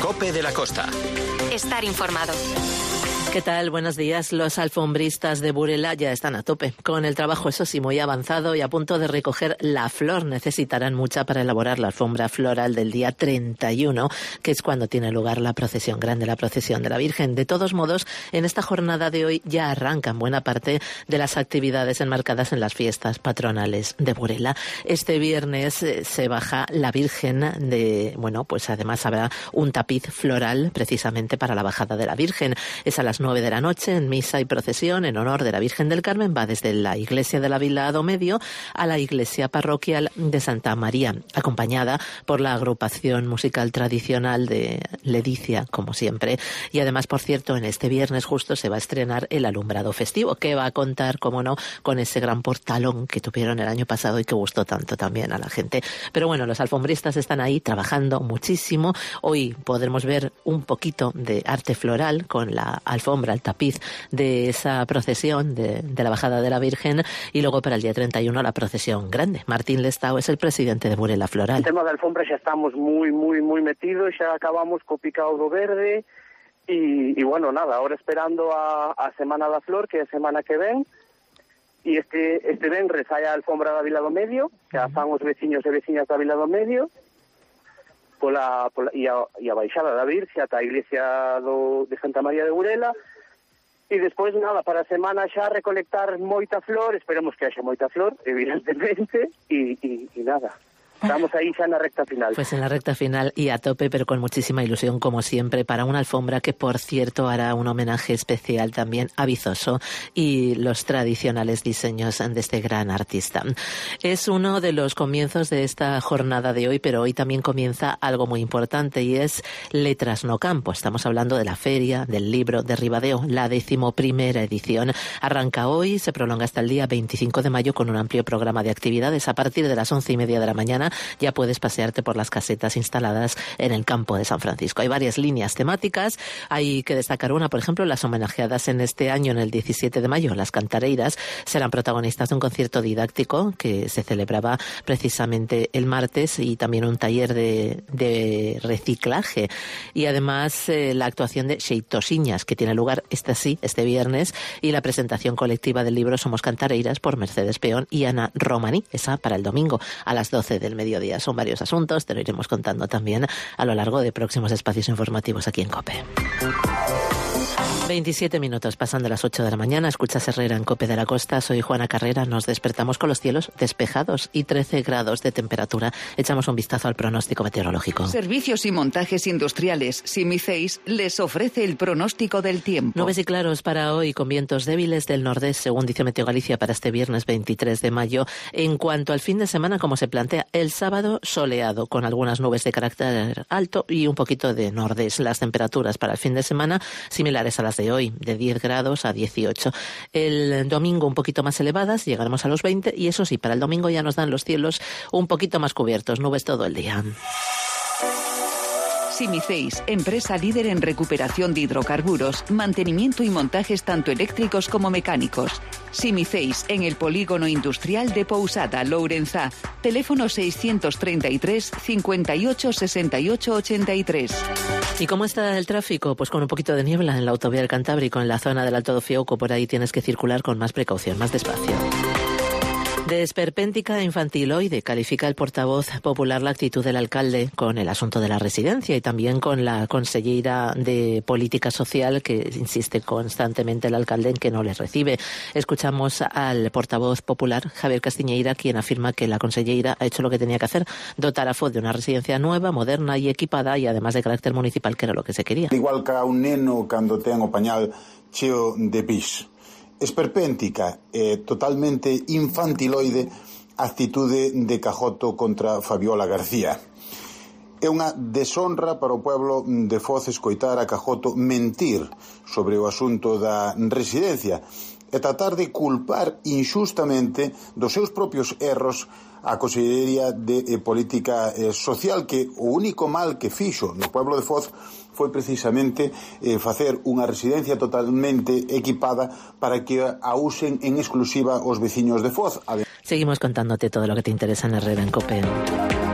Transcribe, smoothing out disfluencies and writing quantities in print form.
COPE de la Costa. Estar informado. ¿Qué tal? Buenos días. Los alfombristas de Burela ya están a tope. Con el trabajo, eso sí, muy avanzado y a punto de recoger la flor. Necesitarán mucha para elaborar la alfombra floral del día 31, que es cuando tiene lugar la procesión grande, la procesión de la Virgen. De todos modos, en esta jornada de hoy ya arrancan buena parte de las actividades enmarcadas en las fiestas patronales de Burela. Este viernes se baja la Virgen pues además habrá un tapiz floral precisamente para la bajada de la Virgen. Es a las 9 de la noche, en misa y procesión en honor de la Virgen del Carmen. Va desde la iglesia de la Vila do Medio a la iglesia parroquial de Santa María, acompañada por la agrupación musical tradicional de Ledicia, como siempre. Y además, por cierto, en este viernes justo se va a estrenar el alumbrado festivo, que va a contar, como no, con ese gran portalón que tuvieron el año pasado y que gustó tanto también a la gente. Pero bueno, los alfombristas están ahí trabajando muchísimo. Hoy podremos ver un poquito de arte floral con la alfombra, el tapiz de esa procesión de la bajada de la Virgen, y luego para el día 31 la procesión grande. Martín Lestao es el presidente de Burela Floral. El tema da alfombra xa estamos moi metidos, xa acabamos co picado do verde e bueno, nada, ahora esperando a Semana da Flor, que é a semana que ven, e este venres hai a alfombra da Vila do Medio, que a fan os veciños e veciñas da Vila do Medio, e a baixada da Virxe ata a iglesia de Santa María de Burela, e despois nada, para a semana xa recolectar moita flor, esperemos que haxa moita flor, evidentemente, e nada. Estamos ahí ya en la recta final. Pues en la recta final y a tope, pero con muchísima ilusión, como siempre, para una alfombra que, por cierto, hará un homenaje especial también a Vizoso y los tradicionales diseños de este gran artista. Es uno de los comienzos de esta jornada de hoy, pero hoy también comienza algo muy importante y es Letras no Campo. Estamos hablando de la Feria del Libro de Ribadeo, la 11ª edición. Arranca hoy, se prolonga hasta el día 25 de mayo con un amplio programa de actividades. A partir de las 11:30 de la mañana ya puedes pasearte por las casetas instaladas en el campo de San Francisco. Hay varias líneas temáticas, hay que destacar una, por ejemplo, las homenajeadas en este año, en el 17 de mayo, las cantareiras, serán protagonistas de un concierto didáctico que se celebraba precisamente el martes, y también un taller de reciclaje, y además la actuación de Xeitosiñas, que tiene lugar este viernes, y la presentación colectiva del libro Somos Cantareiras por Mercedes Peón y Ana Romaní, esa para el domingo a las 12 del mediodía. Son varios asuntos, te lo iremos contando también a lo largo de próximos espacios informativos aquí en COPE. 27 minutos pasando las 8 de la mañana, escuchas Herrera en COPE de la Costa. Soy Juana Carrera. Nos despertamos con los cielos despejados y 13 grados de temperatura. Echamos un vistazo al pronóstico meteorológico. Servicios y montajes industriales Simiceis les ofrece el pronóstico del tiempo. Nubes y claros para hoy, con vientos débiles del nordeste, según dice Meteo Galicia, para este viernes 23 de mayo. En cuanto al fin de semana, como se plantea, el sábado soleado, con algunas nubes de carácter alto y un poquito de nordeste. Las temperaturas para el fin de semana similares a las de hoy, de 10 grados a 18. El domingo un poquito más elevadas, llegaremos a los 20, y eso sí, para el domingo ya nos dan los cielos un poquito más cubiertos, nubes todo el día. Simiceis, empresa líder en recuperación de hidrocarburos, mantenimiento y montajes tanto eléctricos como mecánicos. Simiceis, en el polígono industrial de Pousada, Lourenzá. Teléfono 633 58 68 83. ¿Y cómo está el tráfico? Pues con un poquito de niebla en la autovía del Cantábrico, en la zona del Alto do Fiouco. Por ahí tienes que circular con más precaución, más despacio. De esperpéntica infantiloide califica el portavoz popular la actitud del alcalde con el asunto de la residencia, y también con la consellera de Política Social, que insiste constantemente el alcalde en que no les recibe. Escuchamos al portavoz popular, Javier Castiñeira, quien afirma que la consellera ha hecho lo que tenía que hacer, dotar a FOD de una residencia nueva, moderna y equipada, y además de carácter municipal, que era lo que se quería. Igual que a un neno cando ten o pañal cheo de pis. Esperpéntica e totalmente infantiloide a actitude de Cajoto contra Fabiola García. É unha deshonra para o pueblo de Foz escoitar a Cajoto mentir sobre o asunto da residencia e tratar de culpar injustamente dos seus propios erros a Consellería de Política Social, que o único mal que fixo no pueblo de Foz foi precisamente facer unha residencia totalmente equipada para que a usen en exclusiva os veciños de Foz. Seguimos contándote todo lo que te interesa en Herrera en COPE.